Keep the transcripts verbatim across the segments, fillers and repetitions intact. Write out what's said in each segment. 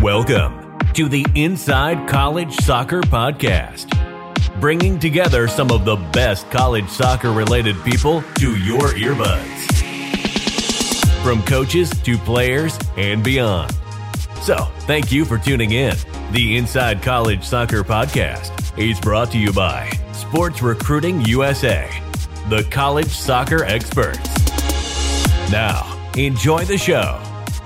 Welcome to the Inside College Soccer Podcast, bringing together some of the best college soccer related people to your earbuds, from coaches to players and beyond. So thank you for tuning in. The Inside College Soccer Podcast is brought to you by Sports Recruiting U S A, the college soccer experts. Now, enjoy the show.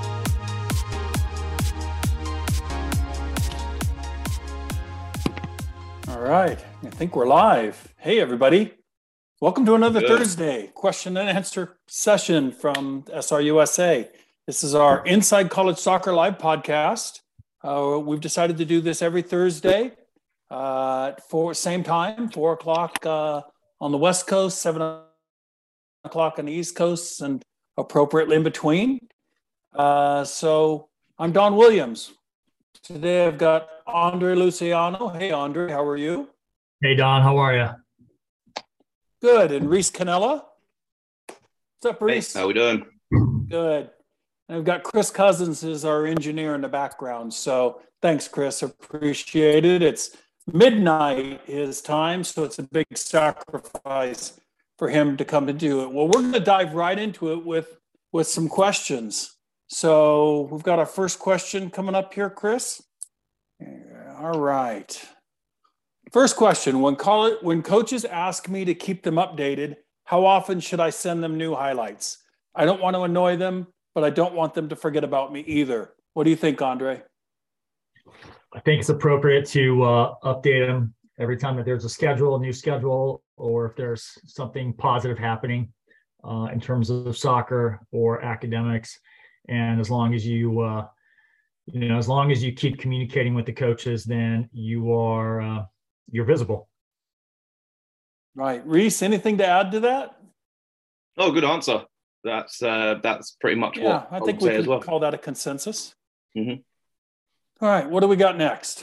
All right, I think we're live. Hey, everybody. Welcome to another Good. Thursday question and answer session from S R U S A. This is our Inside College Soccer Live podcast. Uh, we've decided to do this every Thursday uh, for same time, four o'clock uh, on the West Coast, seven o'clock on the East Coast, and appropriately in between. Uh, so I'm Don Williams. Today I've got Andre Luciano. Hey, Andre, how are you? Hey, Don, how are you? Good. And Reese Canella. What's up, Reese? Hey, how we doing? Good. And we've got Chris Cousins is our engineer in the background. So thanks, Chris. Appreciate it. It's midnight his time, so it's a big sacrifice for him to come to do it. Well, we're going to dive right into it with, with some questions. So we've got our first question coming up here, Chris. All right. First question, when, call it, when coaches ask me to keep them updated, how often should I send them new highlights? I don't want to annoy them, but I don't want them to forget about me either. What do you think, Andre? I think it's appropriate to uh, update them every time that there's a schedule, a new schedule, or if there's something positive happening uh, in terms of soccer or academics. And as long as you, uh, you know, as long as you keep communicating with the coaches, then you are uh, you're visible. Right, Reese. Anything to add to that? Oh, good answer. That's uh, that's pretty much yeah, what I think I would we say can as well. call that a consensus. Mm-hmm. All right, what do we got next?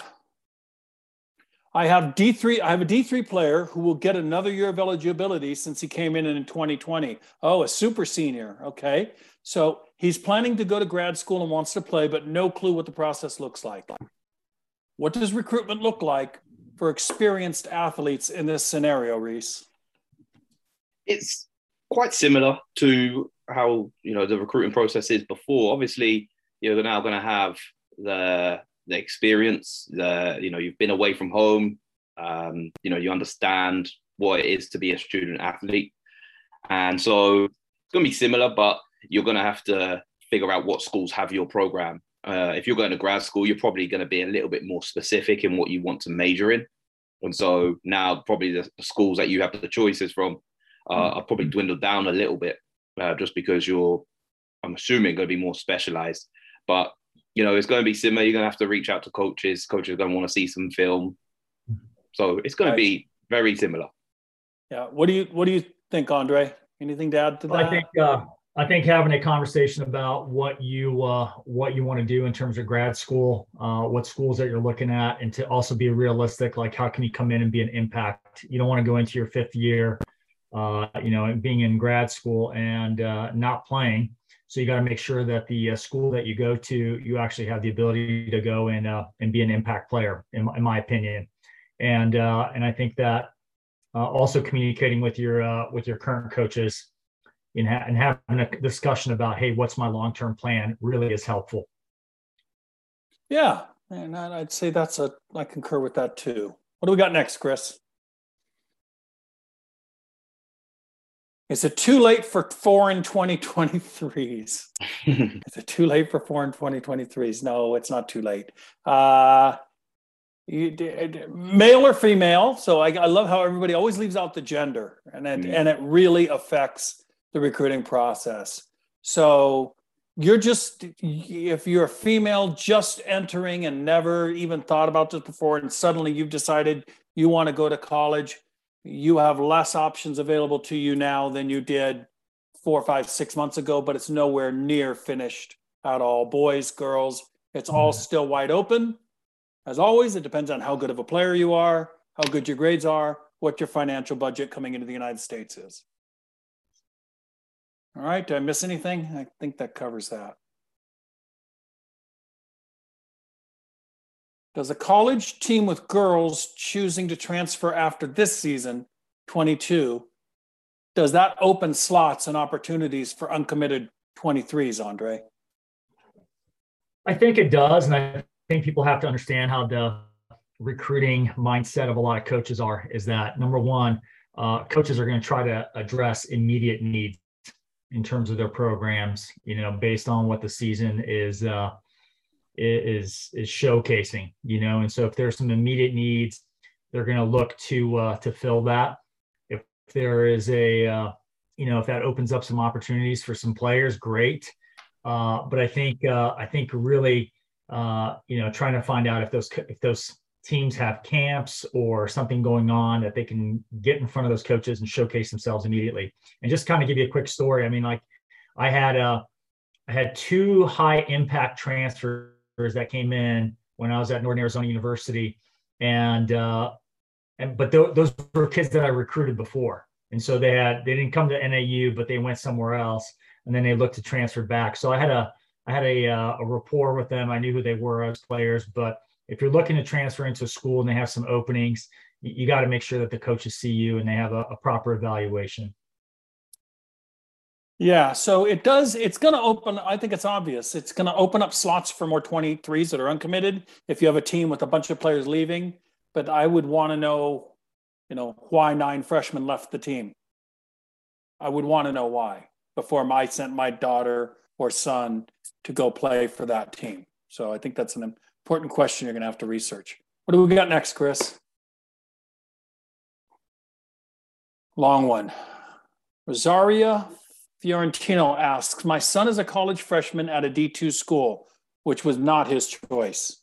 I have D three. I have a D three player who will get another year of eligibility since he came in in twenty twenty. Oh, a super senior. Okay, so he's planning to go to grad school and wants to play, but no clue what the process looks like. What does recruitment look like for experienced athletes in this scenario, Reese? It's quite similar to how, you know, the recruiting process is before. Obviously, you're now going to have the the experience, the, you know, you've been away from home, um, you know, you understand what it is to be a student athlete. And so it's going to be similar, but you're going to have to figure out what schools have your program. Uh, if you're going to grad school, you're probably going to be a little bit more specific in what you want to major in. And so now probably the, the schools that you have the choices from uh, are probably dwindled down a little bit uh, just because you're, I'm assuming, going to be more specialized. But you know, it's going to be similar. You're going to have to reach out to coaches. Coaches are going to want to see some film. So it's going right. to be very similar. Yeah. What do you What do you think, Andre? Anything to add to that? I think uh, I think having a conversation about what you uh, what you want to do in terms of grad school, uh, what schools that you're looking at, and to also be realistic. Like, how can you come in and be an impact? You don't want to go into your fifth year, uh, you know, and being in grad school and uh, not playing. So you got to make sure that the uh, school that you go to, you actually have the ability to go and uh, and be an impact player, in, in my opinion. And uh, and I think that uh, also communicating with your uh, with your current coaches and, ha- and having a discussion about, hey, what's my long-term plan, really is helpful. Yeah, and I'd say that's a I concur with that too. What do we got next, Chris? Is it too late for foreign twenty twenty-threes? Is it too late for foreign twenty twenty-threes? No, it's not too late. Uh, you, male or female? So I, I love how everybody always leaves out the gender, and it, mm. and it really affects the recruiting process. So you're just, if you're a female just entering and never even thought about this before, and suddenly you've decided you want to go to college, you have less options available to you now than you did four, five, six months ago, but it's nowhere near finished at all. Boys, girls, it's all still wide open. As always, it depends on how good of a player you are, how good your grades are, what your financial budget coming into the United States is. All right, did I miss anything? I think that covers that. Does a college team with girls choosing to transfer after this season, twenty-two, does that open slots and opportunities for uncommitted twenty-threes, Andre? I think it does. And I think people have to understand how the recruiting mindset of a lot of coaches are, is that number one, uh, coaches are going to try to address immediate needs in terms of their programs, you know, based on what the season is, uh, is, is showcasing, you know? And so if there's some immediate needs, they're going to look to, uh, to fill that. If there is a, uh, you know, if that opens up some opportunities for some players, great. Uh, but I think, uh, I think really, uh, you know, trying to find out if those, if those teams have camps or something going on that they can get in front of those coaches and showcase themselves immediately. And just kind of give you a quick story. I mean, like I had, uh, I had two high impact transfers that came in when I was at Northern Arizona University. And, uh, and, but th- those were kids that I recruited before. And so they had, they didn't come to N A U, but they went somewhere else. And then they looked to transfer back. So I had a, I had a, uh, a rapport with them. I knew who they were as players, but if you're looking to transfer into a school and they have some openings, you, you got to make sure that the coaches see you and they have a, a proper evaluation. Yeah, so it does, it's going to open, I think it's obvious, it's going to open up slots for more twenty-threes that are uncommitted if you have a team with a bunch of players leaving. But I would want to know, you know, why nine freshmen left the team. I would want to know why before I sent my daughter or son to go play for that team. So I think that's an important question you're going to have to research. What do we got next, Chris? Long one. Rosaria Fiorentino asks, my son is a college freshman at a D two school, which was not his choice.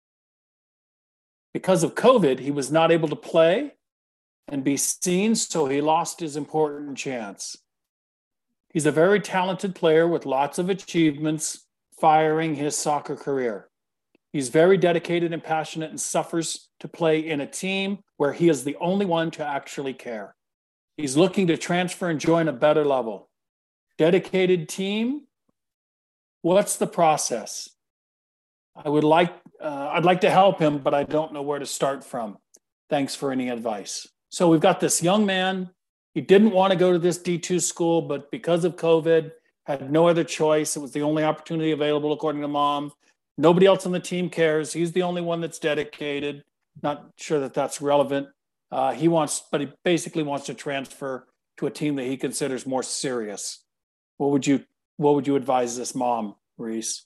Because of COVID, he was not able to play and be seen, so he lost his important chance. He's a very talented player with lots of achievements, firing his soccer career. He's very dedicated and passionate and suffers to play in a team where he is the only one to actually care. He's looking to transfer and join a better level. Dedicated team, what's the process? I would like, uh, I'd like to help him, but I don't know where to start from. Thanks for any advice. So we've got this young man. He didn't want to go to this D two school, but because of COVID, had no other choice. It was the only opportunity available, according to mom. Nobody else on the team cares. He's the only one that's dedicated. Not sure that that's relevant. Uh, he wants, but he basically wants to transfer to a team that he considers more serious. What would you, what would you advise this mom, Reese?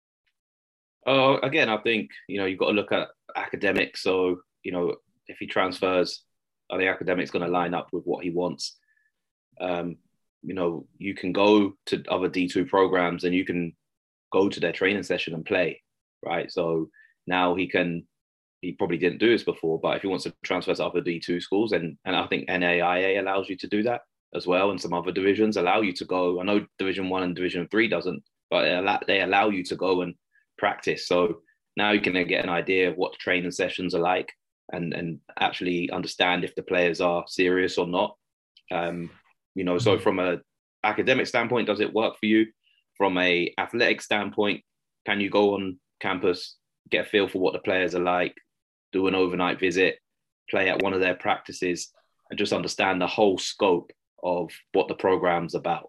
Uh, again, I think, you know, you've got to look at academics. So, you know, if he transfers, are the academics going to line up with what he wants? Um, you know, you can go to other D two programs and you can go to their training session and play, right? So now he can, he probably didn't do this before, but if he wants to transfer to other D two schools, and, and I think N A I A allows you to do that as well, and some other divisions allow you to go. I know Division One and Division Three doesn't, but they allow you to go and practice. So now you can get an idea of what the training sessions are like, and and actually understand if the players are serious or not. Um, you know, so from a academic standpoint, does it work for you? From a athletic standpoint, can you go on campus, get a feel for what the players are like, do an overnight visit, play at one of their practices, and just understand the whole scope of what the program's about?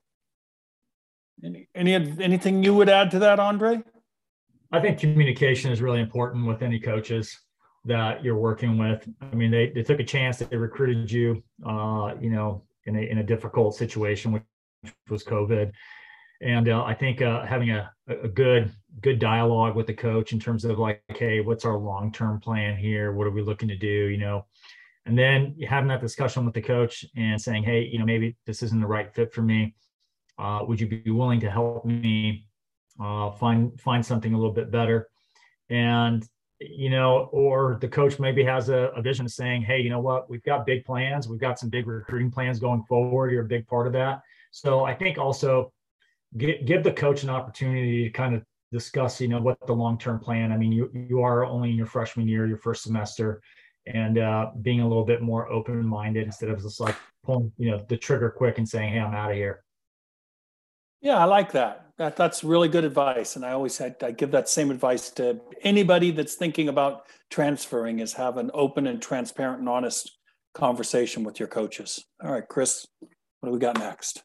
Any, any anything you would add to that, Andre? I think communication is really important with any coaches that you're working with. I mean, they, they took a chance that they recruited you, uh, you know, in a, in a difficult situation, which was COVID. And uh, I think uh, having a, a good, good dialogue with the coach in terms of like, hey, what's our long-term plan here? What are we looking to do? You know, and then having that discussion with the coach and saying, hey, you know, maybe this isn't the right fit for me. Uh, would you be willing to help me uh, find, find something a little bit better? And, you know, or the coach maybe has a, a vision of saying, hey, you know what, we've got big plans. We've got some big recruiting plans going forward. You're a big part of that. So I think also give, give the coach an opportunity to kind of discuss, you know, what the long-term plan. I mean, you, you are only in your freshman year, your first semester, and uh, being a little bit more open-minded instead of just like pulling, you know, the trigger quick and saying, hey, I'm out of here. Yeah, I like that. That that's really good advice. And I always had, I give that same advice to anybody that's thinking about transferring, is have an open and transparent and honest conversation with your coaches. All right, Chris, what do we got next?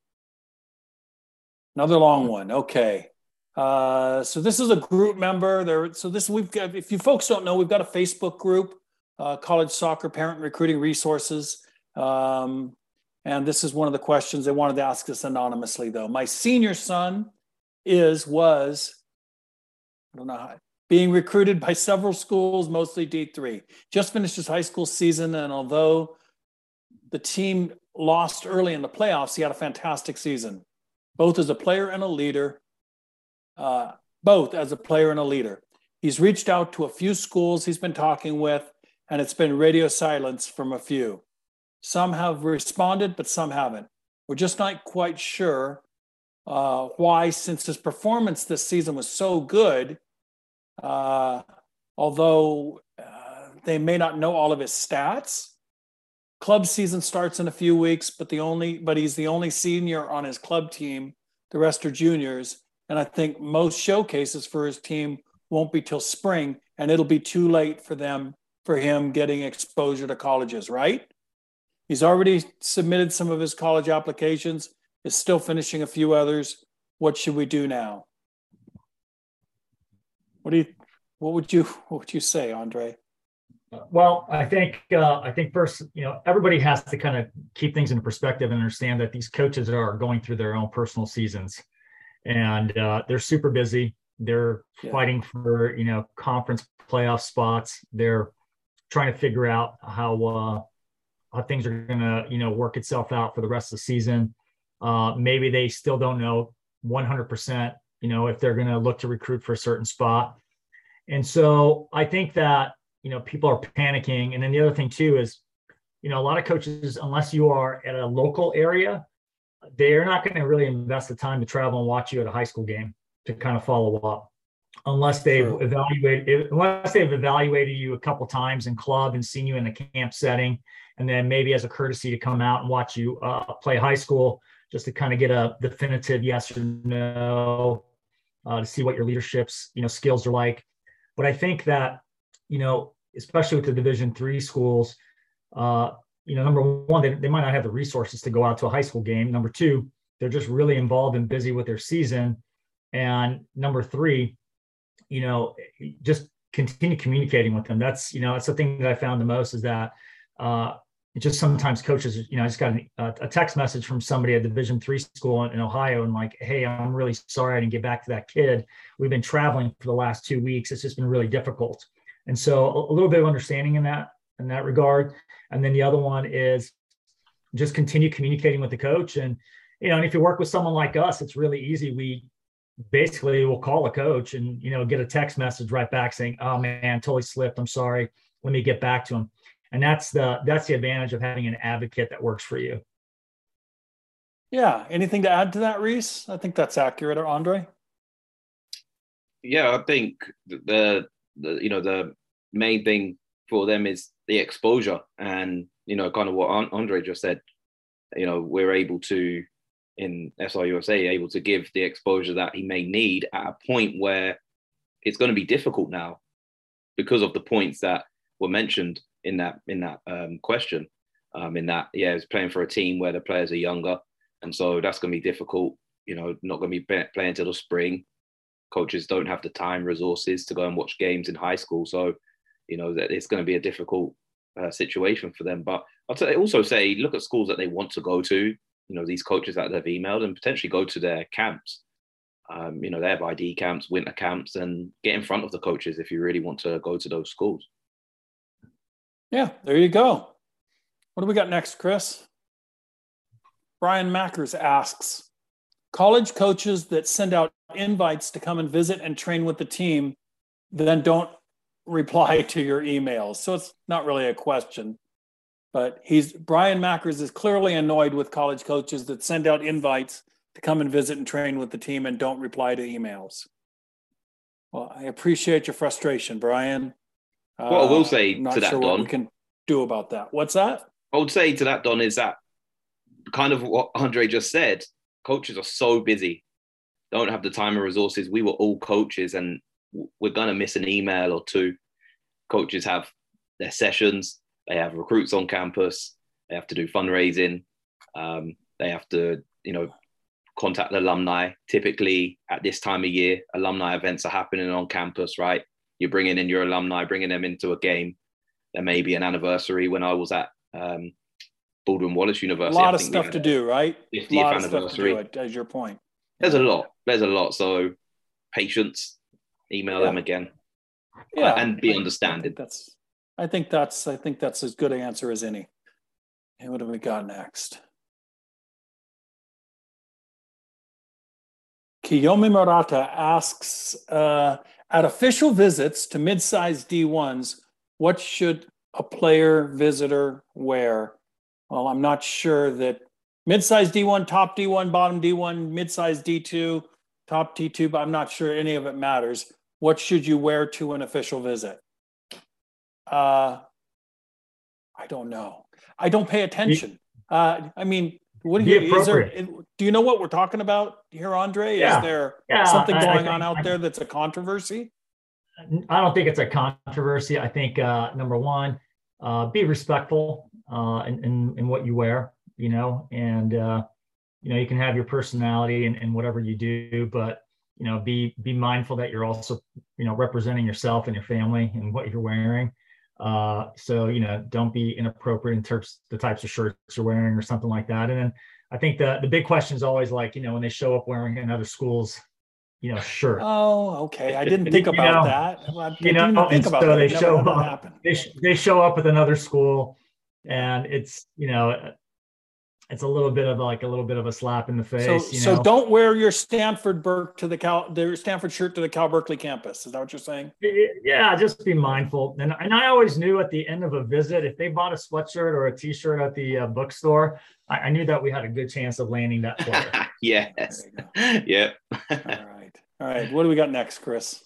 Another long one. Okay. Uh, so this is a group member there. So this, we've got, if you folks don't know, we've got a Facebook group, uh, College Soccer Parent Recruiting Resources. Um, and this is one of the questions they wanted to ask us anonymously, though. My senior son is, was, I don't know how, being recruited by several schools, mostly D three. Just finished his high school season, and although the team lost early in the playoffs, he had a fantastic season, both as a player and a leader. Uh, both as a player and a leader. He's reached out to a few schools he's been talking with, and it's been radio silence from a few. Some have responded, but some haven't. We're just not quite sure uh, why, since his performance this season was so good, uh, although uh, they may not know all of his stats. Club season starts in a few weeks, but the only but he's the only senior on his club team. The rest are juniors. And I think most showcases for his team won't be till spring, and it'll be too late for them, for him getting exposure to colleges, right? He's already submitted some of his college applications, is still finishing a few others. What should we do now? What do you, what would you, what would you say, Andre? Well, I think uh, I think first, you know, everybody has to kind of keep things into perspective and understand that these coaches are going through their own personal seasons, and uh, they're super busy. They're yeah. fighting for, you know, conference playoff spots. They're trying to figure out how uh, how things are going to, you know, work itself out for the rest of the season. Uh, maybe they still don't know one hundred percent, you know, if they're going to look to recruit for a certain spot. And so I think that, you know, people are panicking. And then the other thing too is, you know, a lot of coaches, unless you are at a local area, they're not going to really invest the time to travel and watch you at a high school game to kind of follow up, unless they've sure. evaluated, unless they've evaluated you a couple times in club and seen you in a camp setting, and then maybe as a courtesy to come out and watch you uh, play high school, just to kind of get a definitive yes or no, uh, to see what your leadership's, you know, skills are like. But I think that, you know, especially with the Division three schools, uh, you know, number one, they, they might not have the resources to go out to a high school game. Number two, they're just really involved and busy with their season. And number three, you know, just continue communicating with them. That's, you know, that's the thing that I found the most, is that uh, just sometimes coaches, you know, I just got a, a text message from somebody at Division three school in, in Ohio, and like, hey, I'm really sorry I didn't get back to that kid. We've been traveling for the last two weeks. It's just been really difficult. And so a, a little bit of understanding in that, in that regard. And then the other one is just continue communicating with the coach. And, you know, and if you work with someone like us, it's really easy. We basically will call a coach and, you know, get a text message right back saying, oh man, totally slipped. I'm sorry. Let me get back to him. And that's the, that's the advantage of having an advocate that works for you. Yeah. Anything to add to that, Reese? I think that's accurate. Or Andre? Yeah, I think the, the, you know, the main thing for them is the exposure, and, you know, kind of what Andre just said, you know, we're able to, in S R U S A, able to give the exposure that he may need at a point where it's going to be difficult now because of the points that were mentioned in that, in that um, question, um, in that, yeah, he's playing for a team where the players are younger. And so that's going to be difficult, you know, not going to be playing till the spring. Coaches don't have the time, resources to go and watch games in high school. So, you know, that it's going to be a difficult uh, situation for them. But I'll t- also say, look at schools that they want to go to, you know, these coaches that they've emailed, and potentially go to their camps, um, you know, their I D camps, winter camps, and get in front of the coaches if you really want to go to those schools. Yeah, there you go. What do we got next, Chris? Brian Mackers asks, college coaches that send out invites to come and visit and train with the team then don't reply to your emails. So it's not really a question, but he's Brian Mackers is clearly annoyed with college coaches that send out invites to come and visit and train with the team and don't reply to emails. Well, I appreciate your frustration, Brian. What uh, I will say I'm not to that, sure Don, what we can do about that. What's that? I would say to that, Don, is that kind of what Andre just said. Coaches are so busy. don't have the time and resources. We were all coaches, and we're going to miss an email or two. Coaches have their sessions. They have recruits on campus. They have to do fundraising. Um, they have to, you know, contact alumni. Typically at this time of year, alumni events are happening on campus, right? You're bringing in your alumni, bringing them into a game. There may be an anniversary. When I was at um, Baldwin Wallace University, a lot of stuff to do, right? fiftieth a lot anniversary. Of stuff to do, as your point. There's a lot. There's a lot. So patience. Email yeah. them again. Yeah, and be I, understanding. I think that's. I think that's. I think that's as good an answer as any. And what have we got next? Kiyomi Murata asks, uh, at official visits to mid-sized D ones, what should a player visitor wear? Well, I'm not sure that mid-sized D one, top D one, bottom D one, mid-sized D two, top D two, but I'm not sure any of it matters. What should you wear to an official visit? Uh, I don't know. I don't pay attention. Uh, I mean, what do you, is there, do you know what we're talking about here, Andre? Yeah. Is there yeah, something I, going I think, on out I, there that's a controversy? I don't think it's a controversy. I think, uh, number one, uh, be respectful uh, in, in, in what you wear, you know, and, uh, you know, you can have your personality and, and whatever you do, but, you know, be, be mindful that you're also, you know, representing yourself and your family and what you're wearing. Uh, so, you know, don't be inappropriate in terms of the types of shirts you're wearing or something like that. And then I think the, the big question is always like, you know, when they show up wearing another school's, you know, shirt. Oh, okay. I didn't think about know, that. Well, you know, didn't think about so that. they Never show had that up, happen. they, they show up with another school and it's, you know, it's a little bit of like a little bit of a slap in the face. So, you so know? don't wear your Stanford Burke to the Cal, their Stanford shirt to the Cal Berkeley campus. Is that what you're saying? Yeah, just be mindful. And and I always knew at the end of a visit, if they bought a sweatshirt or a T-shirt at the uh, bookstore, I, I knew that we had a good chance of landing that player. Yes. Yeah. All right. All right. What do we got next, Chris?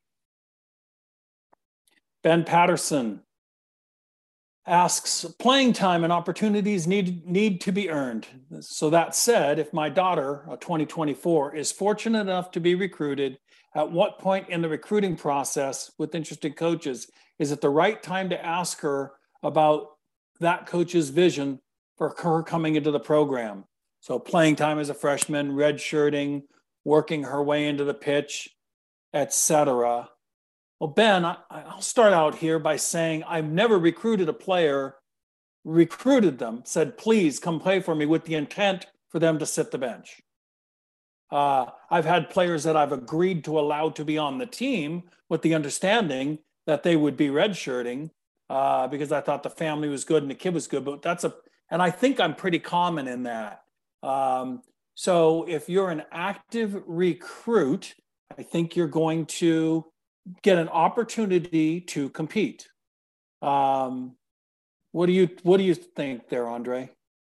Ben Patterson asks, playing time and opportunities need, need to be earned. So that said, if my daughter, a twenty twenty-four, is fortunate enough to be recruited, at what point in the recruiting process with interested coaches, is it the right time to ask her about that coach's vision for her coming into the program? So playing time as a freshman, redshirting, working her way into the pitch, et cetera. Well, Ben, I, I'll start out here by saying I've never recruited a player, recruited them, said, please come play for me with the intent for them to sit the bench. Uh, I've had players that I've agreed to allow to be on the team with the understanding that they would be redshirting uh, because I thought the family was good and the kid was good. But that's a, and I think I'm pretty common in that. Um, so if you're an active recruit, I think you're going to get an opportunity to compete. Um, what do you what do you think there, Andre?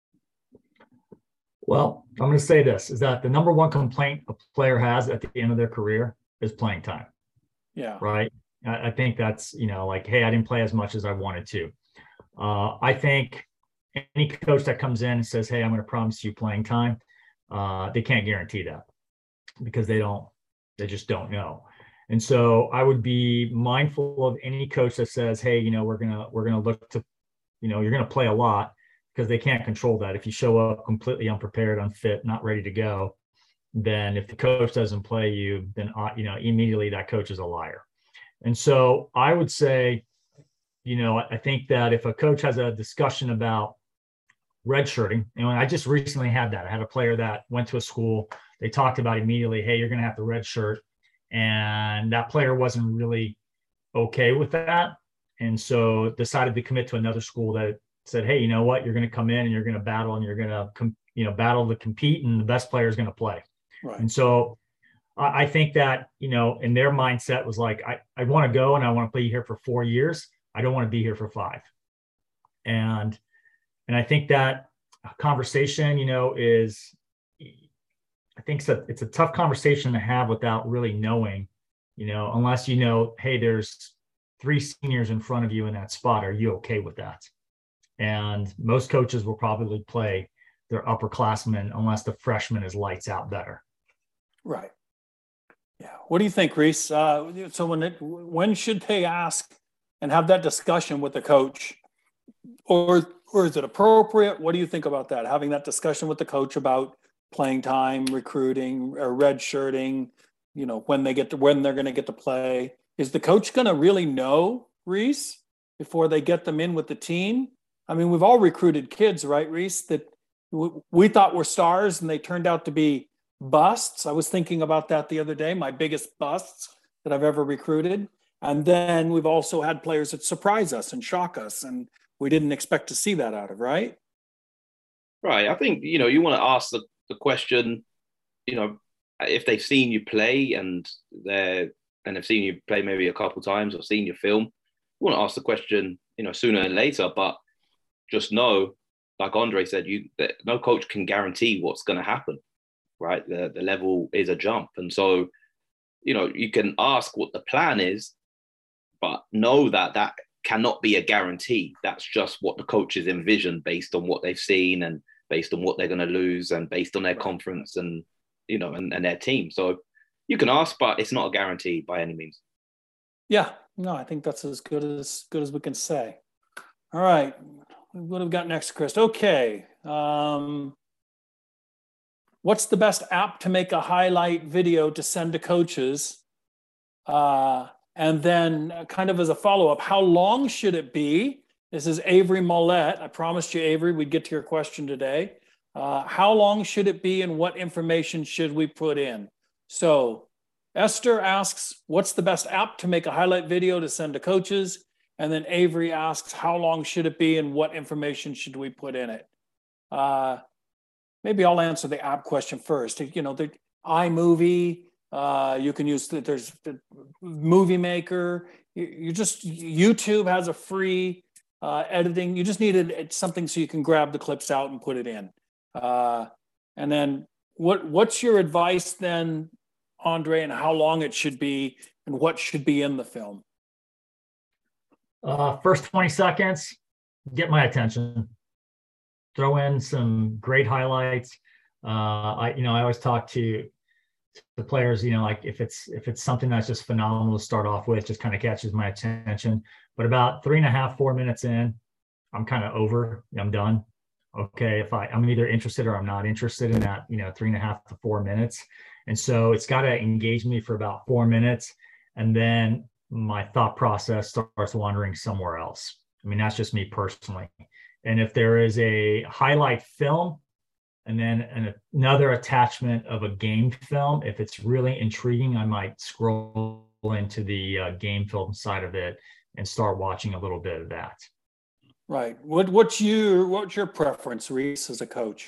Well, I'm going to say this, is that the number one complaint a player has at the end of their career is playing time. Yeah. Right. I, I think that's, you know, like, hey, I didn't play as much as I wanted to. Uh, I think any coach that comes in and says, hey, I'm going to promise you playing time, uh, they can't guarantee that because they don't, they just don't know. And so I would be mindful of any coach that says, hey, you know, we're going to, we're going to look to, you know, you're going to play a lot, because they can't control that. If you show up completely unprepared, unfit, not ready to go, then if the coach doesn't play you, then, uh, you know, immediately that coach is a liar. And so I would say, you know, I think that if a coach has a discussion about redshirting, you know, and I just recently had that. I had a player that went to a school. They talked about immediately, hey, you're going to have to redshirt. And that player wasn't really okay with that. And so decided to commit to another school that said, hey, you know what, you're going to come in and you're going to battle and you're going to, com- you know, battle to compete, and the best player is going to play. Right. And so I, I think that, you know, in their mindset was like, I, I want to go and I want to play here for four years. I don't want to be here for five. And, and I think that conversation, you know, is, I think it's a, it's a tough conversation to have without really knowing, you know, unless, you know, hey, there's three seniors in front of you in that spot. Are you okay with that? And most coaches will probably play their upperclassmen unless the freshman is lights out better. Right. Yeah. What do you think, Reese? Uh, so when it, when should they ask and have that discussion with the coach, or or is it appropriate? What do you think about that? Having that discussion with the coach about playing time, recruiting, or redshirting, you know, when they get to when they're going to get to play. Is the coach going to really know, Reese, before they get them in with the team? I mean, we've all recruited kids, right, Reese, that w- we thought were stars and they turned out to be busts. I was thinking about that the other day, my biggest busts that I've ever recruited. And then we've also had players that surprise us and shock us, and we didn't expect to see that out of, right? Right. I think, you know, you want to ask the, the question, you know, if they've seen you play and they're and have seen you play maybe a couple times or seen your film, you want to ask the question, you know, sooner than later. But just know, like Andre said, you that no coach can guarantee what's going to happen, right? The the level is a jump, and so, you know, you can ask what the plan is, but know that that cannot be a guarantee. That's just what the coaches envision based on what they've seen and based on what they're going to lose and based on their conference and, you know, and, and their team. So you can ask, but it's not a guarantee by any means. Yeah, no, I think that's as good as good as we can say. All right, what have we got next, Chris? Okay, um, what's the best app to make a highlight video to send to coaches? Uh, and then kind of as a follow-up, how long should it be? This is Avery Mollett. I promised you, Avery, we'd get to your question today. Uh, how long should it be and what information should we put in? So Esther asks, what's the best app to make a highlight video to send to coaches? And then Avery asks, how long should it be and what information should we put in it? Uh, maybe I'll answer the app question first. You know, the iMovie, uh, you can use, the, there's the Movie Maker. You, you just, YouTube has a free uh, editing. You just needed something so you can grab the clips out and put it in. Uh, and then what what's your advice then, Andre, and how long it should be and what should be in the film? Uh, first twenty seconds, get my attention. Throw in some great highlights. Uh, I, you know, I always talk to the players, you know, like if it's if it's something that's just phenomenal to start off with, just kind of catches my attention. But about three and a half, four minutes in, I'm kind of over. I'm done. Okay, if I, I'm either interested or I'm not interested in that, you know, three and a half to four minutes. And so it's got to engage me for about four minutes. And then my thought process starts wandering somewhere else. I mean, that's just me personally. And if there is a highlight film and then an, another attachment of a game film, if it's really intriguing, I might scroll into the uh, game film side of it and start watching a little bit of that. Right. What what's your what's your preference, Reese, as a coach?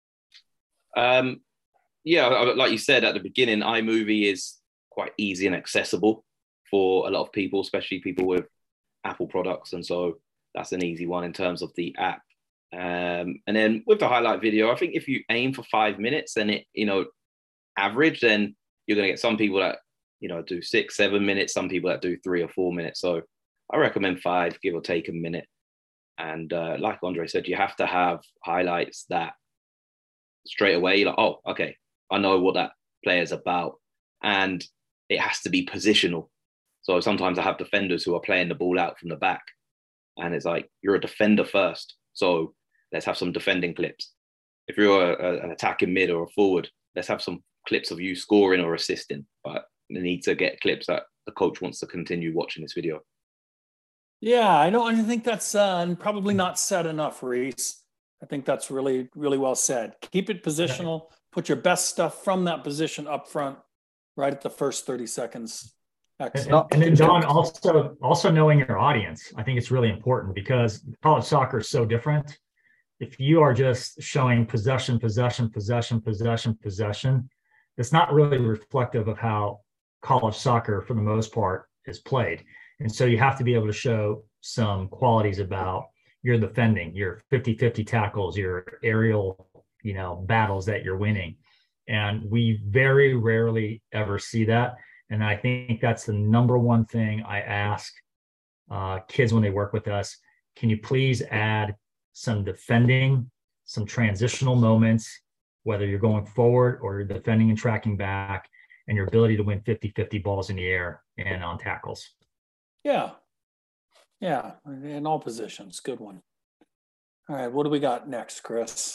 Um, yeah, like you said at the beginning, iMovie is quite easy and accessible for a lot of people, especially people with Apple products, and so that's an easy one in terms of the app. Um, and then with the highlight video, I think if you aim for five minutes and it, you know, average, then you're going to get some people that, you know, do six, seven minutes, some people that do three or four minutes. So I recommend five, give or take a minute. And uh, like Andre said, you have to have highlights that straight away, you're like, oh, okay, I know what that player's about. And it has to be positional. So sometimes I have defenders who are playing the ball out from the back. And it's like, you're a defender first. So let's have some defending clips. If you're a, a, an attacking mid or a forward, let's have some clips of you scoring or assisting. But you need to get clips that the coach wants to continue watching this video. Yeah, I don't I think that's uh, probably not said enough, Reese. I think that's really, really well said. Keep it positional. Put your best stuff from that position up front right at the first thirty seconds. Excellent. And, and then, Don, also, also knowing your audience, I think it's really important because college soccer is so different. If you are just showing possession, possession, possession, possession, possession, it's not really reflective of how college soccer, for the most part, is played. And so you have to be able to show some qualities about your defending, your fifty-fifty tackles, your aerial, you know, battles that you're winning. And we very rarely ever see that. And I think that's the number one thing I ask uh, kids when they work with us. Can you please add some defending, some transitional moments, whether you're going forward or you're defending and tracking back, and your ability to win fifty-fifty balls in the air and on tackles. Yeah. Yeah. In all positions. Good one. All right. What do we got next, Chris?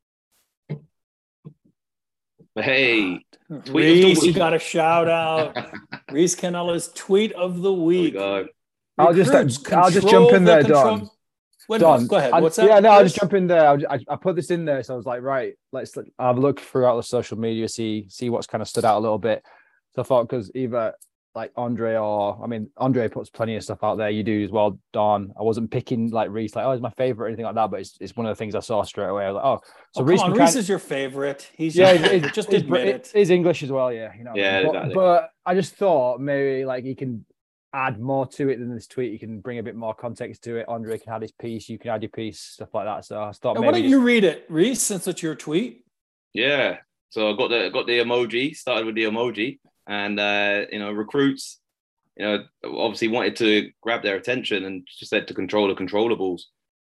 Hey, Reese, you got a shout out. Reese Canella's tweet of the week. Oh I'll just I'll just jump in there, Don. Wait, Don, go ahead. I, What's that? Yeah, no, Chris? I'll just jump in there. I, I put this in there, so I was like, right, let's have a look throughout the social media, see see what's kind of stood out a little bit. So I thought, because either like Andre or I mean, Andre puts plenty of stuff out there. You do as well, Don. I wasn't picking like Reese, like, oh, he's my favorite or anything like that, but it's, it's one of the things I saw straight away. I was like, oh, so oh, Reese, come on, Reese is your favorite. He's yeah, your, it, just it's, admit it. it. He's English as well, yeah, you know. Yeah, but, exactly. but I just thought maybe like he can add more to it than this tweet. You can bring a bit more context to it. Andre can add his piece. You can add your piece, stuff like that. So I thought Now, maybe why don't just... you read it, Reese, since it's your tweet? Yeah. So I got the got the emoji. Started with the emoji, and uh, you know, recruits, you know, obviously wanted to grab their attention and just said to control the controllables.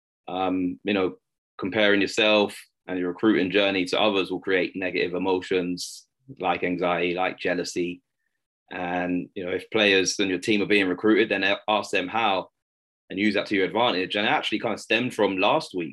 Um, you know, comparing yourself and your recruiting journey to others will create negative emotions like anxiety, like jealousy. And, you know, if players and your team are being recruited, then ask them how and use that to your advantage. And it actually kind of stemmed from last week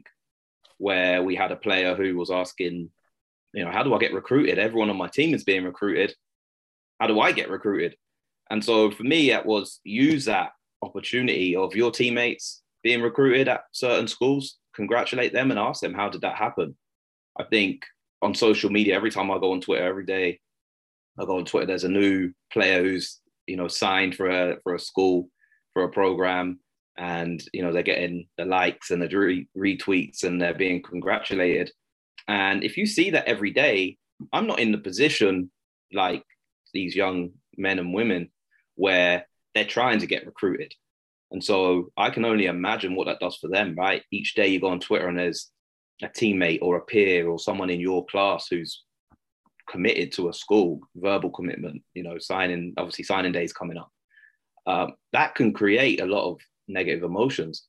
where we had a player who was asking, you know, how do I get recruited? Everyone on my team is being recruited. How do I get recruited? And so for me, it was use that opportunity of your teammates being recruited at certain schools, congratulate them and ask them, how did that happen? I think on social media, every time I go on Twitter every day, I go on Twitter, there's a new player who's, you know, signed for a for a school, for a program, and, you know, they're getting the likes and the re- retweets and they're being congratulated. And if you see that every day, I'm not in the position like these young men and women where they're trying to get recruited. And so I can only imagine what that does for them, right? Each day you go on Twitter and there's a teammate or a peer or someone in your class who's committed to a school, verbal commitment, you know, signing, obviously signing days coming up. Um, that can create a lot of negative emotions.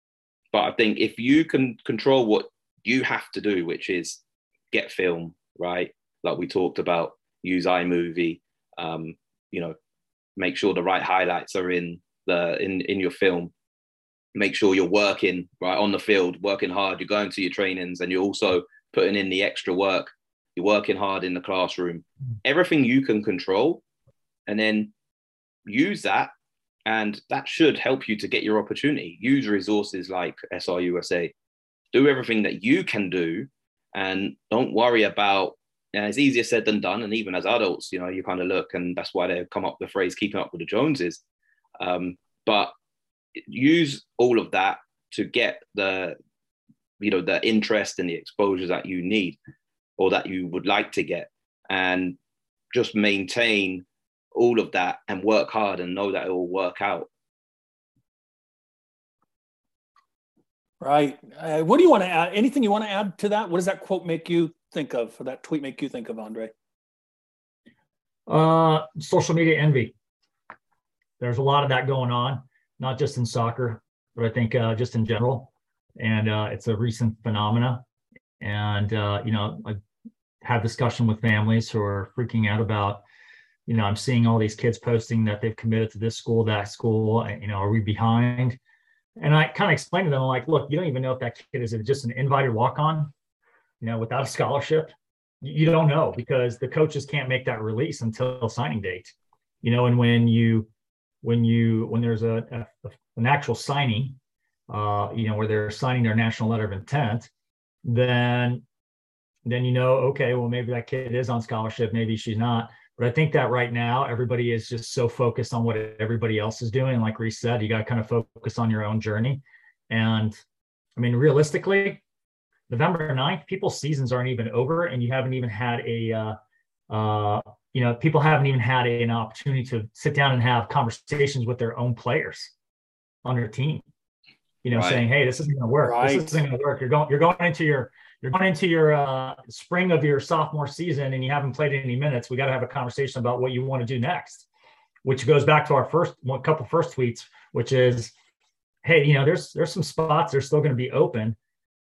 But I think if you can control what you have to do, which is get film, right? Like we talked about, use iMovie, um, you know, make sure the right highlights are in the in, in your film. Make sure you're working right on the field, working hard. You're going to your trainings and you're also putting in the extra work. You're working hard in the classroom, everything you can control, and then use that. And that should help you to get your opportunity. Use resources like S R U S A. Do everything that you can do and don't worry about, and it's easier said than done. And even as adults, you know, you kind of look, and that's why they've come up with the phrase, keeping up with the Joneses. Um, but use all of that to get the, you know, the interest and the exposure that you need, or that you would like to get, and just maintain all of that and work hard and know that it will work out. Right. Uh, what do you want to add? Anything you want to add to that? What does that quote make you think of, or that tweet make you think of, Andre? Uh, social media envy. There's a lot of that going on, not just in soccer, but I think uh, just in general. And uh, it's a recent phenomena. And, uh, you know, I have discussion with families who are freaking out about, you know, I'm seeing all these kids posting that they've committed to this school, that school, you know, are we behind? And I kind of explained to them, like, look, you don't even know if that kid is just an invited walk-on, you know, without a scholarship. You don't know, because the coaches can't make that release until signing date, you know, and when you, when you, when there's a, a an actual signing, uh, you know, where they're signing their national letter of intent, then, then, you know, okay, well, maybe that kid is on scholarship, maybe she's not. But I think that right now, everybody is just so focused on what everybody else is doing. And like Reese said, you got to kind of focus on your own journey. And I mean, realistically, November ninth, people's seasons aren't even over, and you haven't even had a, uh, uh, you know, people haven't even had a, an opportunity to sit down and have conversations with their own players on their team, you know, right. saying, hey, this isn't going to work. Right. This isn't going to work. You're going, you're going into your, You're going into your uh, spring of your sophomore season and you haven't played any minutes. We got to have a conversation about what you want to do next, which goes back to our first one couple first tweets, which is, hey, you know, there's there's some spots that are still going to be open.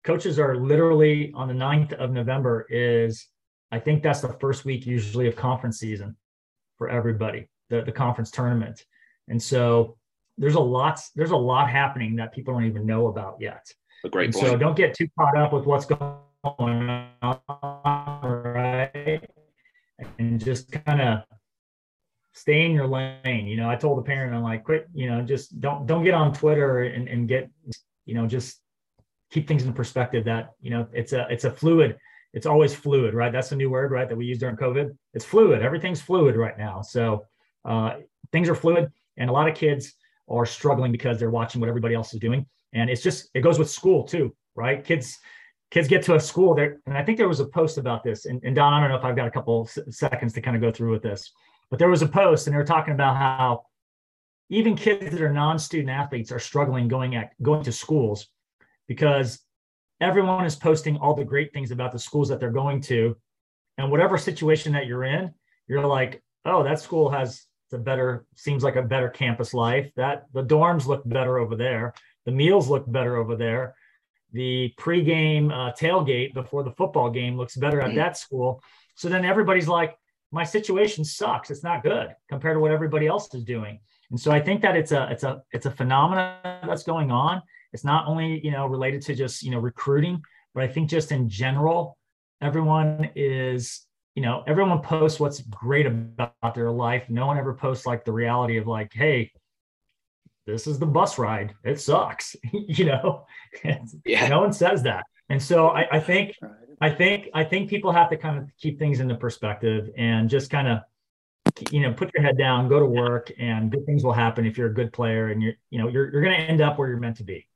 coaches are literally on the ninth of November is, I think that's the first week usually of conference season for everybody, the, the conference tournament. And so there's a lot, there's a lot happening that people don't even know about yet. A great and point. So don't get too caught up with what's going on, right? And just kind of stay in your lane. You know, I told the parent, I'm like, quit, you know, just don't, don't get on Twitter and, and get, you know, just keep things in perspective that, you know, it's a, it's a fluid, it's always fluid, right? That's a new word, right? That we use during COVID. It's fluid. Everything's fluid right now. So uh, things are fluid, and a lot of kids are struggling because they're watching what everybody else is doing. And it's just, it goes with school too, right? Kids, kids get to a school there. And I think there was a post about this, and, and Don, I don't know if I've got a couple seconds to kind of go through with this, but there was a post and they were talking about how even kids that are non-student athletes are struggling going at going to schools because everyone is posting all the great things about the schools that they're going to. And whatever situation that you're in, you're like, oh, that school has a better, seems like a better campus life. That the dorms look better over there. The meals look better over there. The pregame uh, tailgate before the football game looks better at that school. So then everybody's like, my situation sucks. It's not good compared to what everybody else is doing. And so I think that it's a, it's a, it's a phenomenon that's going on. It's not only, you know, related to just, you know, recruiting, but I think just in general, everyone is, you know, everyone posts what's great about their life. No one ever posts like the reality of like, hey, this is the bus ride. It sucks. you know, yeah. No one says that. And so I, I think, I think, I think people have to kind of keep things into perspective and just kind of, you know, put your head down, go to work, and good things will happen if you're a good player and you're, you know, you're, you're going to end up where you're meant to be.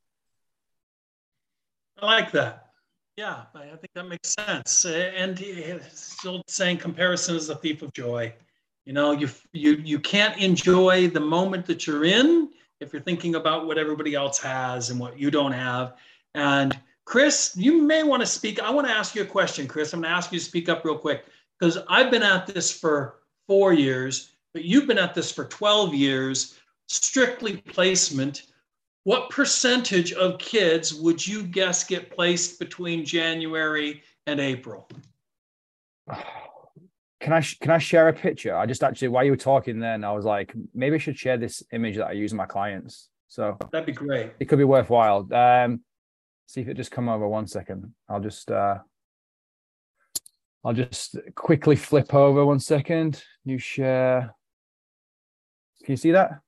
I like that. Yeah, I think that makes sense. And still saying comparison is the thief of joy. You know, you you you can't enjoy the moment that you're in if you're thinking about what everybody else has and what you don't have. And Chris, you may want to speak. I want to ask you a question, Chris. I'm going to ask you to speak up real quick because I've been at this for four years, but you've been at this for twelve years, strictly placement. What percentage of kids would you guess get placed between January and April? Can I can I share a picture? I just actually, while you were talking then, I was like, maybe I should share this image that I use in my clients. So that'd be great. It could be worthwhile. Um, see if it just come over one second. I'll just uh, I'll just quickly flip over one second. New share. Can you see that?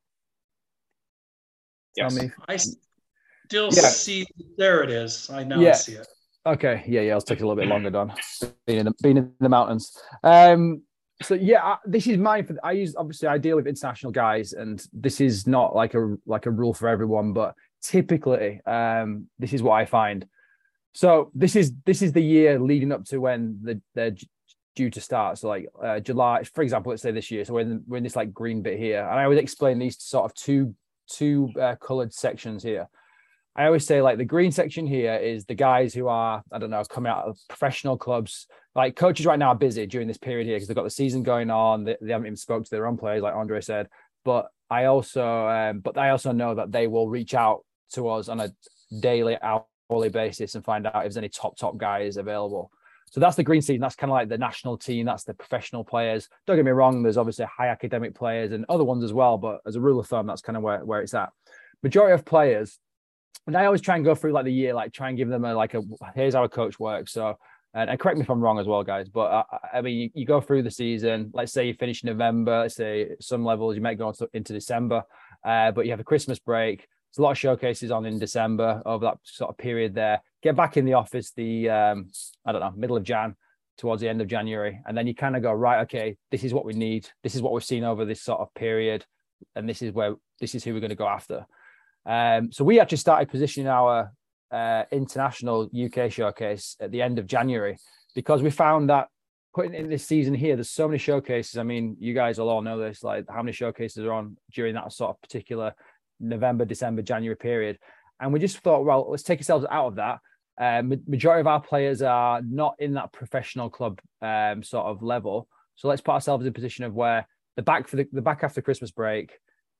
Yes. Tell me. I still yeah. see, there it is. I now yeah. see it. Okay, yeah, yeah, it'll take a little bit longer, Don. Being in the, being in the mountains. Um, so yeah, I, this is mine. For I use obviously I deal with international guys, and this is not like a like a rule for everyone, but typically, um, this is what I find. So this is this is the year leading up to when the they're due to start. So like uh, July, for example, let's say this year. So we're in, we're in this like green bit here, and I always explain these sort of two two uh, colored sections here. I always say like the green section here is the guys who are, I don't know, coming out of professional clubs. Like coaches right now are busy during this period here because they've got the season going on. They, they haven't even spoke to their own players, like Andre said. But I also, um, but I also know that they will reach out to us on a daily, hourly basis and find out if there's any top, top guys available. So that's the green season. That's kind of like the national team. That's the professional players. Don't get me wrong. There's obviously high academic players and other ones as well. But as a rule of thumb, that's kind of where, where it's at. Majority of players, and I always try and go through like the year, like try and give them a, like a, here's how a coach works. So, and, and correct me if I'm wrong as well, guys. But uh, I mean, you, you go through the season, let's say you finish November, let's say some levels, you might go into, into December, uh, but you have a Christmas break. There's a lot of showcases on in December over that sort of period there. Get back in the office the, um, I don't know, middle of Jan, towards the end of January. And then you kind of go, right, okay, this is what we need. This is what we've seen over this sort of period. And this is where, this is who we're going to go after. Um, so we actually started positioning our uh, international U K showcase at the end of January because we found that putting in this season here, there's so many showcases. I mean, you guys will all know this, like how many showcases are on during that sort of particular November, December, January period. And we just thought, well, let's take ourselves out of that. Uh, majority of our players are not in that professional club um, sort of level. So let's put ourselves in a position of where the back for the, the back after Christmas break,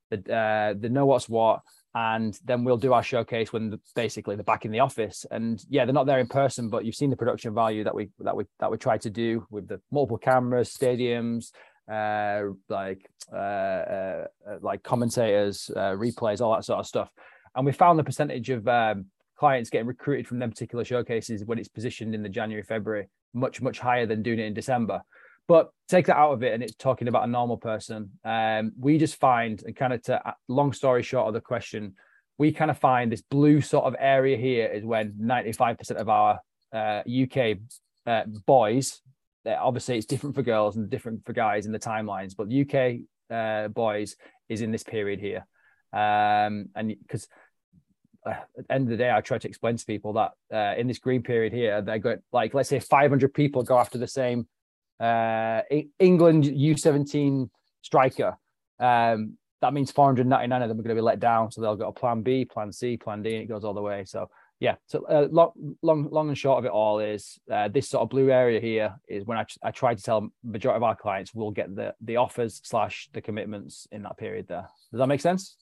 the uh, the know what's what, and then we'll do our showcase when the, basically they're back in the office. And yeah, they're not there in person, but you've seen the production value that we that we that we try to do with the multiple cameras, stadiums, uh, like uh, uh, like commentators, uh, replays, all that sort of stuff. And we found the percentage of um, clients getting recruited from them particular showcases when it's positioned in the January, February, much, much higher than doing it in December. But take that out of it and it's talking about a normal person. Um, we just find, and kind of to long story short of the question, we kind of find this blue sort of area here is when ninety-five percent of our uh, U K uh, boys, obviously it's different for girls and different for guys in the timelines, but U K uh, boys is in this period here. Um, and because uh, at the end of the day, I try to explain to people that uh, in this green period here, they got like, let's say five hundred people go after the same uh, England U seventeen striker. Um, that means four hundred ninety-nine of them are going to be let down. So they'll go to plan B, plan C, plan D, and it goes all the way. So yeah, so uh, long, long, long and short of it all is uh, this sort of blue area here is when I, I try to tell majority of our clients we'll get the the offers slash the commitments in that period there. Does that make sense?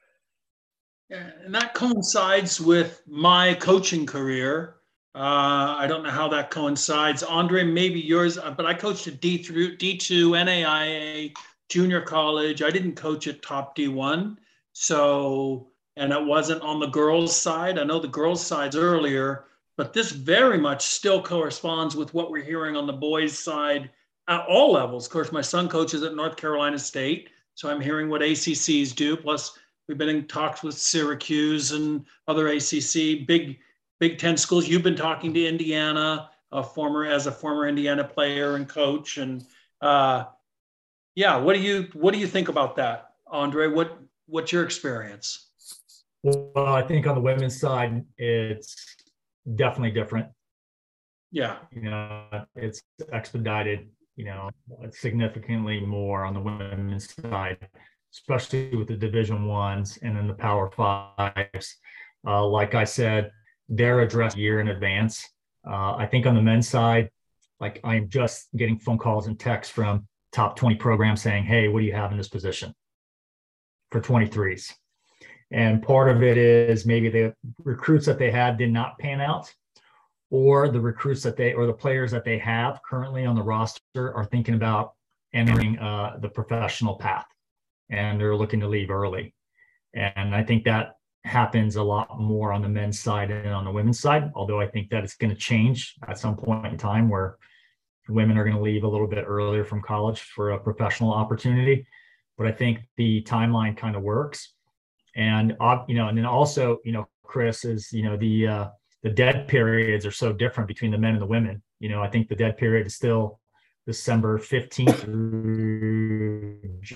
Yeah, and that coincides with my coaching career. Uh, I don't know how that coincides. Andre, maybe yours, but I coached at D through D two, N A I A, junior college. I didn't coach at top D one. So, and it wasn't on the girls' side. I know the girls' side's earlier, but this very much still corresponds with what we're hearing on the boys' side at all levels. Of course, my son coaches at North Carolina State, so I'm hearing what A C Cs do. Plus, we've been in talks with Syracuse and other A C C, big Big Ten schools. You've been talking to Indiana, a former as a former Indiana player and coach, and uh, yeah, what do you what do you think about that, Andre? What what's your experience? Well, I think on the women's side, it's definitely different. Yeah, you know, it's expedited. You know, significantly more on the women's side, especially with the Division Ones and then the Power Fives. Uh, like I said, they're addressed a year in advance. Uh, I think on the men's side, like I'm just getting phone calls and texts from top twenty programs saying, hey, what do you have in this position for twenty-threes? And part of it is maybe the recruits that they had did not pan out, or the recruits that they, or the players that they have currently on the roster are thinking about entering uh, the professional path and they're looking to leave early. And I think that happens a lot more on the men's side and on the women's side, although I think that it's going to change at some point in time where women are going to leave a little bit earlier from college for a professional opportunity. But I think the timeline kind of works. And, uh, you know, and then also, you know, Chris, is, you know, the, uh, the dead periods are so different between the men and the women. You know, I think the dead period is still December fifteenth through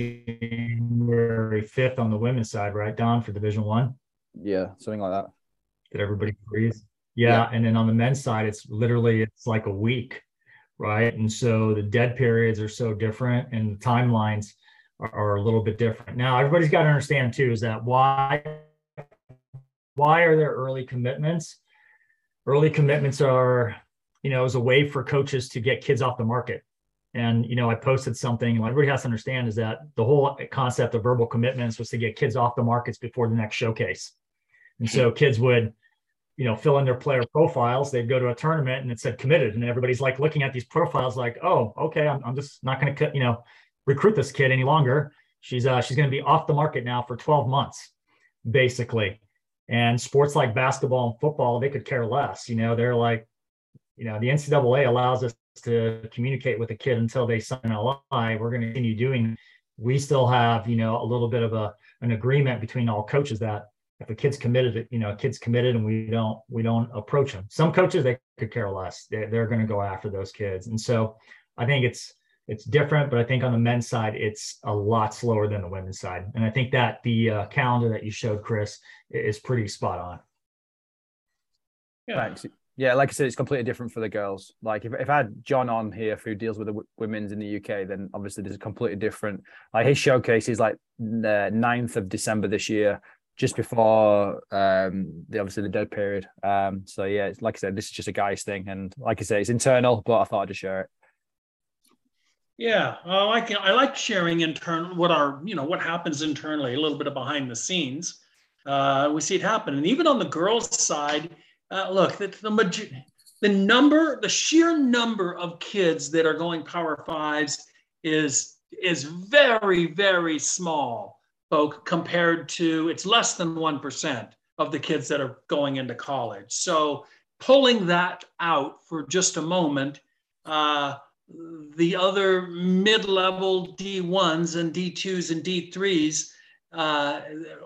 January fifth on the women's side, right, Don, for Division One? Yeah, something like that. Did everybody agree? Yeah. yeah. And then on the men's side, it's literally, it's like a week, right? And so the dead periods are so different and the timelines are, are a little bit different. Now, everybody's got to understand too, is that why, why are there early commitments? Early commitments are, you know, as a way for coaches to get kids off the market. And, you know, I posted something, like everybody has to understand is that the whole concept of verbal commitments was to get kids off the markets before the next showcase. And so kids would, you know, fill in their player profiles. They'd go to a tournament and it said committed. And everybody's like looking at these profiles like, oh, okay, I'm, I'm just not going to, you know, recruit this kid any longer. She's uh, she's going to be off the market now for twelve months, basically. And sports like basketball and football, they could care less. You know, they're like, you know, the N C double A allows us to communicate with a kid until they sign an L I. We're going to continue doing. We still have, you know, a little bit of a an agreement between all coaches that if a kid's committed, you know, a kid's committed and we don't, we don't approach them. Some coaches, they could care less. They're, they're going to go after those kids. And so I think it's, it's different, but I think on the men's side, it's a lot slower than the women's side. And I think that the uh, calendar that you showed, Chris, is pretty spot on. Yeah. Thanks. Yeah, like I said, it's completely different for the girls. Like if, if I had John on here who deals with the w- women's in the U K, then obviously this is completely different. Like his showcase is like the ninth of December this year, just before um, the obviously the dead period. Um, so yeah, it's, like I said, this is just a guy's thing, and like I say, it's internal. But I thought I'd just share it. Yeah, uh, I can. I like sharing intern what our you know what happens internally, a little bit of behind the scenes. Uh, we see it happen, and even on the girls' side, uh, look, the the, maj- the number, the sheer number of kids that are going Power Fives is is very very small, folk, compared to it's less than one percent of the kids that are going into college. So pulling that out for just a moment. Uh, the other mid-level D ones and D twos and D threes, uh,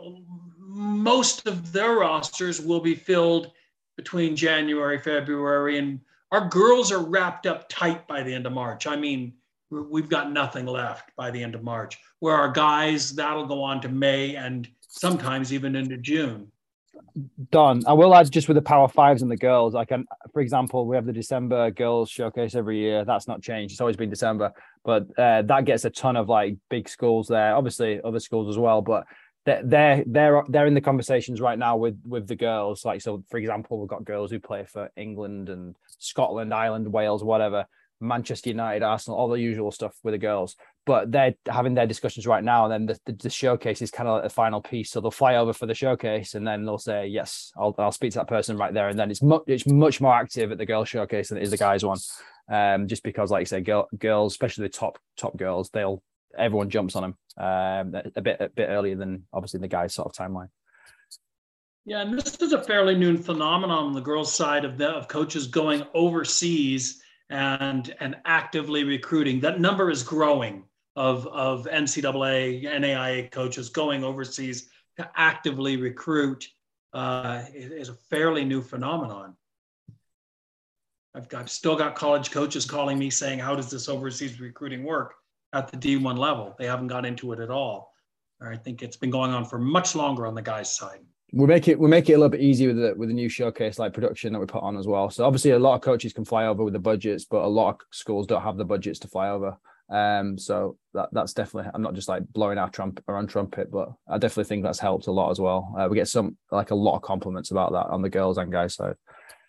most of their rosters will be filled between January, February, and our girls are wrapped up tight by the end of March. I mean, we've got nothing left by the end of March, where our guys, that'll go on to May and sometimes even into June. Don, I will add just with the Power Fives and the girls. I can, for example, we have the December girls showcase every year. That's not changed. It's always been December, but uh, that gets a ton of like big schools there. Obviously, other schools as well, but they're they're they're they're in the conversations right now with with the girls. Like, so, for example, we've got girls who play for England and Scotland, Ireland, Wales, whatever. Manchester United, Arsenal, all the usual stuff with the girls, but they're having their discussions right now. And then the, the, the showcase is kind of like the final piece. So they'll fly over for the showcase and then they'll say, yes, I'll, I'll speak to that person right there. And then it's much, it's much more active at the girls showcase than it is the guys one. Um, just because, like you say, girl, girls, especially the top, top girls, they'll, everyone jumps on them um, a bit, a bit earlier than obviously the guys sort of timeline. Yeah. And this is a fairly new phenomenon on the girls' side of the, of coaches going overseas and and actively recruiting. That number is growing of, of N C double A, N A I A coaches going overseas to actively recruit uh, is a fairly new phenomenon. I've, got, I've still got college coaches calling me saying, how does this overseas recruiting work at the D one level? They haven't got into it at all. I think it's been going on for much longer on the guys' side. We make it we make it a little bit easier with the with the new showcase like production that we put on as well. So obviously a lot of coaches can fly over with the budgets, but a lot of schools don't have the budgets to fly over. Um, so that that's definitely, I'm not just like blowing our trumpet or on trumpet, but I definitely think that's helped a lot as well. Uh, we get some like a lot of compliments about that on the girls and guys side.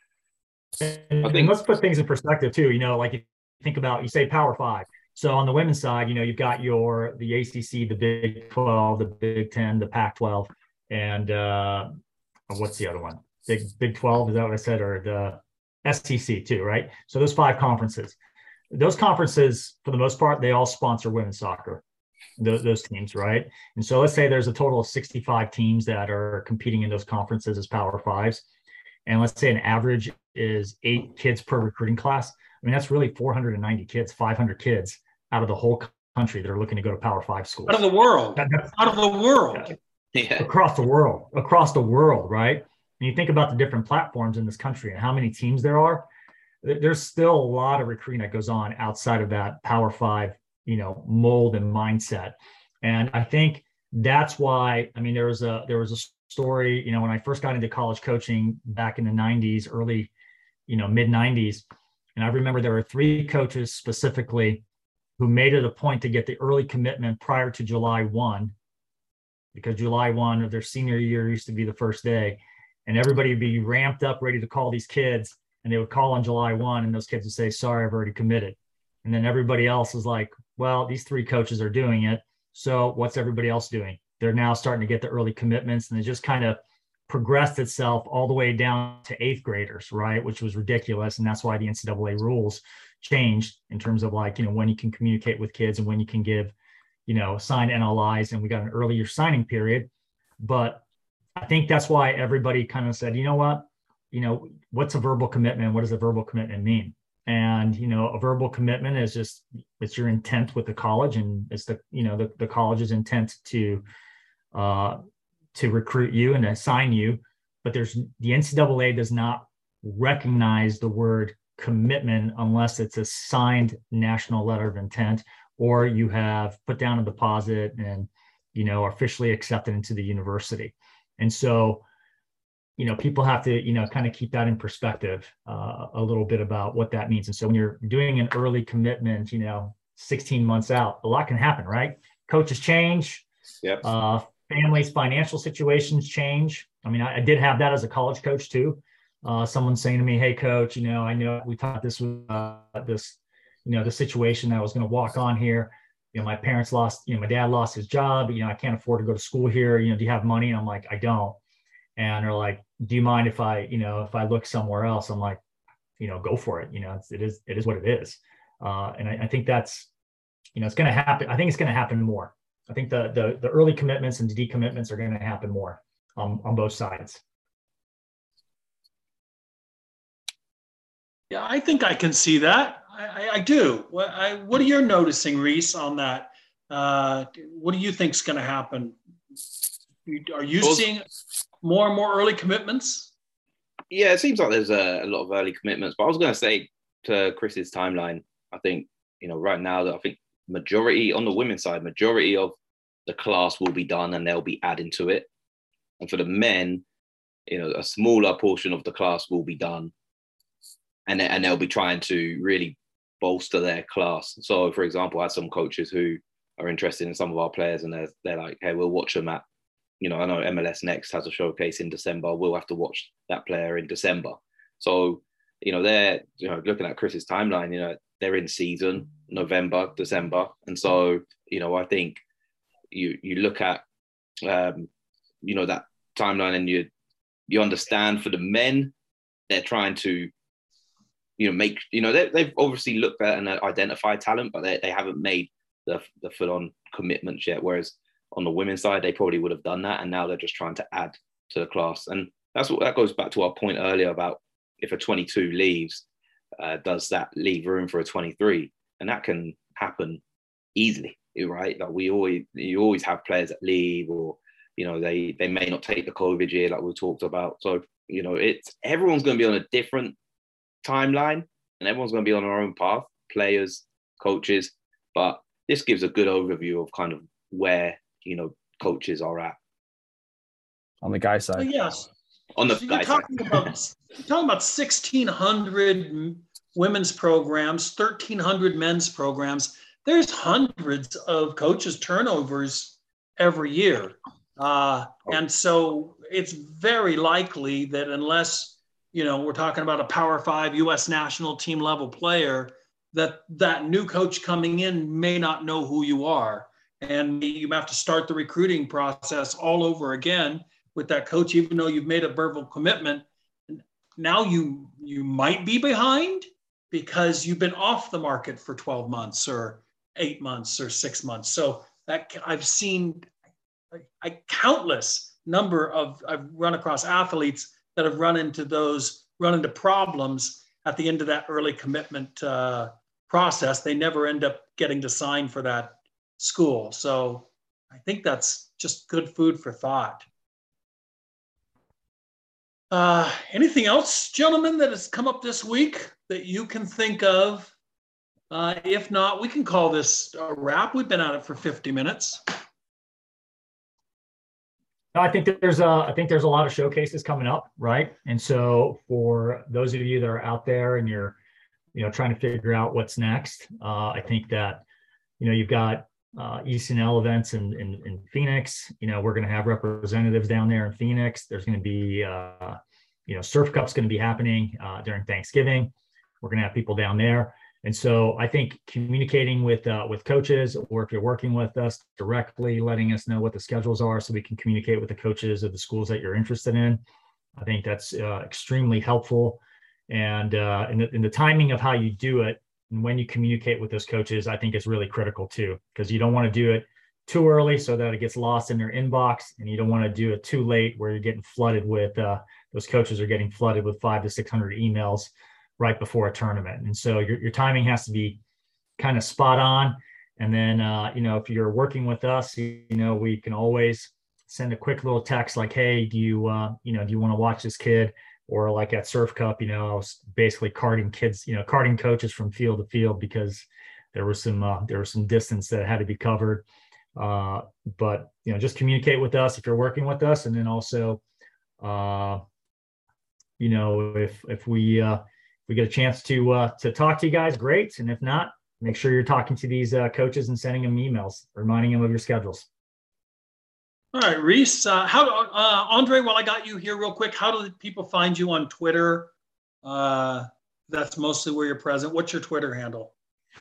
And, I think, and let's put things in perspective too. You know, like you think about, you say Power Five. So on the women's side, you know, you've got your the A C C, the Big twelve, the Big ten, the Pac twelve. And uh, what's the other one? Big Big twelve, is that what I said? Or the S E C too, right? So those five conferences. Those conferences, for the most part, they all sponsor women's soccer, those, those teams, right? And so let's say there's a total of sixty-five teams that are competing in those conferences as Power Fives. And let's say an average is eight kids per recruiting class. I mean, that's really four hundred ninety kids, five hundred kids out of the whole country that are looking to go to Power Five schools. Out of the world. That, out of the world. Yeah. Yeah. Across the world, across the world, right? And you think about the different platforms in this country and how many teams there are, there's still a lot of recruiting that goes on outside of that Power Five, you know, mold and mindset. And I think that's why, I mean, there was a, there was a story, you know, when I first got into college coaching back in the nineties, early, you know, mid nineties. And I remember there were three coaches specifically who made it a point to get the early commitment prior to July first, because July first of their senior year used to be the first day, and everybody would be ramped up, ready to call these kids. And they would call on July first, and those kids would say, sorry, I've already committed. And then everybody else is like, well, these three coaches are doing it. So what's everybody else doing? They're now starting to get the early commitments, and it just kind of progressed itself all the way down to eighth graders, right? Which was ridiculous. And that's why the N C double A rules changed in terms of like, you know, when you can communicate with kids and when you can give, you know, sign N L Is, and we got an earlier signing period. But I think that's why everybody kind of said, you know what, you know, what's a verbal commitment? What does a verbal commitment mean? And, you know, a verbal commitment is just, it's your intent with the college, and it's the, you know, the, the college's intent to, uh, to recruit you and assign you. But there's, the N C double A does not recognize the word commitment unless it's a signed national letter of intent, or you have put down a deposit and, you know, are officially accepted into the university. And so, you know, people have to, you know, kind of keep that in perspective uh, a little bit about what that means. And so when you're doing an early commitment, you know, sixteen months out, a lot can happen, right? Coaches change. Yep. Uh, families' financial situations change. I mean, I, I did have that as a college coach too. Uh, someone saying to me, hey, coach, you know, I know we taught this with uh, this, you know, the situation that I was going to walk on here. You know, my parents lost, you know, my dad lost his job. You know, I can't afford to go to school here. You know, do you have money? And I'm like, I don't. And they're like, do you mind if I, you know, if I look somewhere else? I'm like, you know, go for it. You know, it's, it is, it is what it is. Uh, and I, I think that's, you know, it's going to happen. I think it's going to happen more. I think the, the, the early commitments and decommitments are going to happen more um, on both sides. Yeah, I think I can see that. I, I, I do. What, I, what are you noticing, Reese, on that? Uh, what do you think is going to happen? Are you well, seeing more and more early commitments? Yeah, it seems like there's a, a lot of early commitments. But I was going to say to Chris's timeline, I think, you know, right now that I think majority on the women's side, majority of the class will be done and they'll be adding to it. And for the men, you know, a smaller portion of the class will be done. And, and they'll be trying to really bolster their class. So, for example, I had some coaches who are interested in some of our players and they're, they're like, hey, we'll watch them at, you know, I know M L S Next has a showcase in December. We'll have to watch that player in December. So, you know, they're, you know, looking at Chris's timeline, you know, they're in season, November, December. And so, you know, I think you you look at, um, you know, that timeline and you you understand for the men, they're trying to, you know, make, you know, they, they've obviously looked at and identified talent, but they, they haven't made the, the full-on commitments yet. Whereas on the women's side, they probably would have done that. And now they're just trying to add to the class. And that's what that goes back to our point earlier about if a twenty-two leaves, uh, does that leave room for a twenty-three? And that can happen easily, right? Like we always, you always have players that leave, or, you know, they, they may not take the COVID year like we talked about. So, you know, it's, everyone's going to be on a different timeline and everyone's going to be on their own path, players, coaches. But this gives a good overview of kind of where, you know, coaches are at. On the guy side. Well, yes. On the so guy you're talking side. about, you're talking about sixteen hundred women's programs, thirteen hundred men's programs. There's hundreds of coaches turnovers every year. Uh, and so it's very likely that unless, you know, we're talking about a Power Five U S national team level player, that that new coach coming in may not know who you are. And you have to start the recruiting process all over again with that coach, even though you've made a verbal commitment. Now you you might be behind because you've been off the market for twelve months or eight months or six months. So that I've seen a, a countless number of, I've run across athletes that have run into those, run into problems at the end of that early commitment uh, process. They never end up getting to sign for that school. So I think that's just good food for thought. Uh, anything else, gentlemen, that has come up this week that you can think of? Uh, if not, we can call this a wrap. We've been at it for fifty minutes. No, I think that there's a, I think there's a lot of showcases coming up, right? And so for those of you that are out there and you're, you know, trying to figure out what's next, uh, I think that, you know, you've got uh, E C N L events in, in, in Phoenix. You know, we're going to have representatives down there in Phoenix. There's going to be, uh, you know, Surf Cup's going to be happening uh, during Thanksgiving. We're going to have people down there. And so I think communicating with uh, with coaches, or if you're working with us directly, letting us know what the schedules are so we can communicate with the coaches of the schools that you're interested in. I think that's uh, extremely helpful. And uh, in, the, in the timing of how you do it and when you communicate with those coaches, I think is really critical too, because you don't want to do it too early so that it gets lost in their inbox, and you don't want to do it too late where you're getting flooded with, uh, those coaches are getting flooded with five to six hundred emails right before a tournament. And so your, your timing has to be kind of spot on. And then, uh, you know, if you're working with us, you, you know, we can always send a quick little text like, hey, do you, uh, you know, do you want to watch this kid? Or like at Surf Cup, you know, I was basically carting kids, you know, carting coaches from field to field because there was some, uh, there was some distance that had to be covered. Uh, but, you know, just communicate with us if you're working with us. And then also, uh, you know, if, if we, uh, we get a chance to uh, to talk to you guys, great. And if not, make sure you're talking to these uh, coaches and sending them emails, reminding them of your schedules. All right, Reese, uh, how do, uh, Andre, while I got you here real quick, how do people find you on Twitter? Uh, that's mostly where you're present. What's your Twitter handle?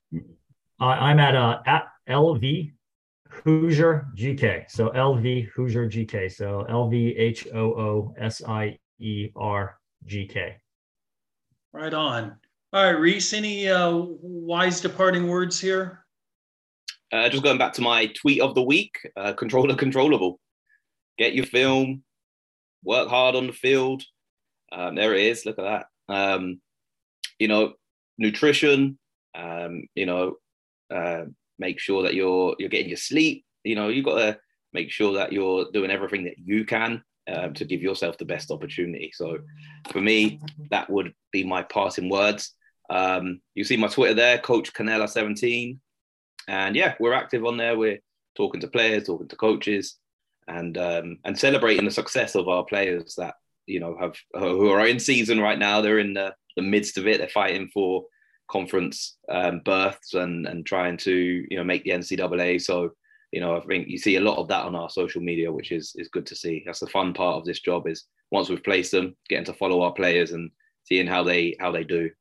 Uh, I'm at uh, at L V Hoosier G K. So L V Hoosier G K. So L V H O O S I E R G K. Right on. All right, Reese, any uh, wise departing words here? Uh, just going back to my tweet of the week, uh, control the controllable. Get your film, work hard on the field. Um, there it is. Look at that. Um, you know, nutrition, um, you know, uh, make sure that you're you're getting your sleep. You know, you've got to make sure that you're doing everything that you can um, to give yourself the best opportunity. So for me, that would be my parting words. Um, you see my Twitter there, Coach Canella seventeen. And yeah, we're active on there. We're talking to players, talking to coaches, and um, and celebrating the success of our players that, you know, have who are in season right now. They're in the, the midst of it. They're fighting for conference um, berths and and trying to, you know, make the N C double A. So, you know, I think you see a lot of that on our social media, which is is good to see. That's the fun part of this job, is once we've placed them, getting to follow our players and seeing how they how they do.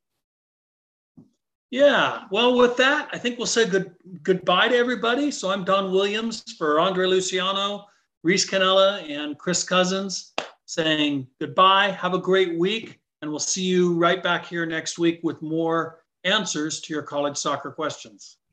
Yeah, well, with that, I think we'll say good goodbye to everybody. So I'm Don Williams for Andre Luciano, Reese Canella, and Chris Cousins, saying goodbye. Have a great week, and we'll see you right back here next week with more answers to your college soccer questions.